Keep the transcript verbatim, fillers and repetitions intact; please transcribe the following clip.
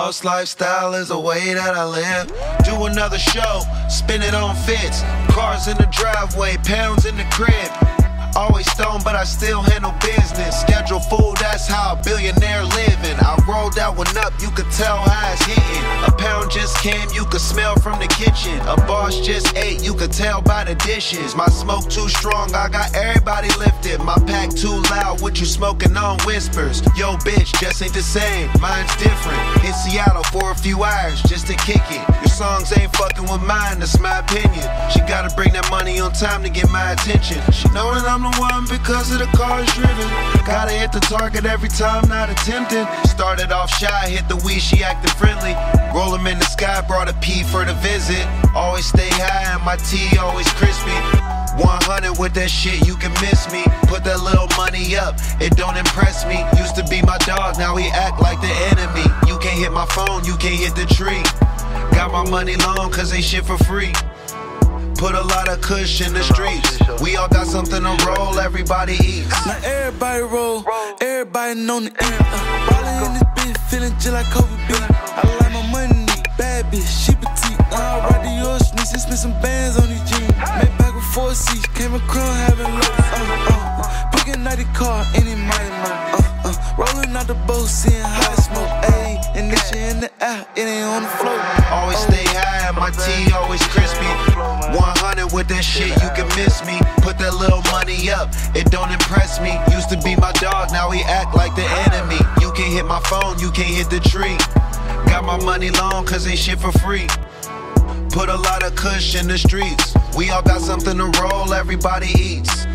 Boss lifestyle is a way that I live. Do another show, spin it on fits. Cars in the driveway, pounds in the crib. Always stoned, but I still handle business. Schedule full, that's how a billionaire living. I rolled that one up, you could tell how it's hitting. A pound just came, you could smell from the kitchen. A boss just ate, you could tell by the dishes. My smoke too strong, I got everybody lifted. My pack too loud, what you smoking on whispers. Yo bitch, just ain't the same, mine's different. Hit Seattle for a few hours, just to kick it. Your songs ain't fucking with mine, that's my opinion. She gotta bring that money on time to get my attention. She know that I'm the one because of the cars driven. Gotta hit the target every time, not attempting. Started off shy, hit the weed, she acting friendly. Roll 'em in the sky, brought a P for the visit. Always stay high and my tea always crispy. one hundred with that shit, you can miss me. Put that little money up, it don't impress me. Used to be my dog, now he act like the enemy. You can't hit my phone, you can't hit the tree. Got my money long cause ain't shit for free. Put a lot of kush in the streets. We all got something to roll, everybody eats. Now everybody roll, everybody know the end. Uh, ballin' in this bitch, feeling just like Kobe B. I like my money, bad bitch, she petite. Now I ride the yours, sneaks and spend some bands on these jeans. Made back with four seats, came a crown having lows. Uh, uh, picking out the car, any mighty money. Uh, uh, rolling out the boat, seeing hot smoke. Ayy, and this shit in the air, it ain't on the floor. Always stay high, my tea always crispy. one hundred with that shit, you can miss me. Put that little money up, it don't impress me. Used to be my dog, now he act like the enemy. You can't hit my phone, you can't hit the tree. Got my money long cause ain't shit for free. Put a lot of kush in the streets. We all got something to roll, everybody eats.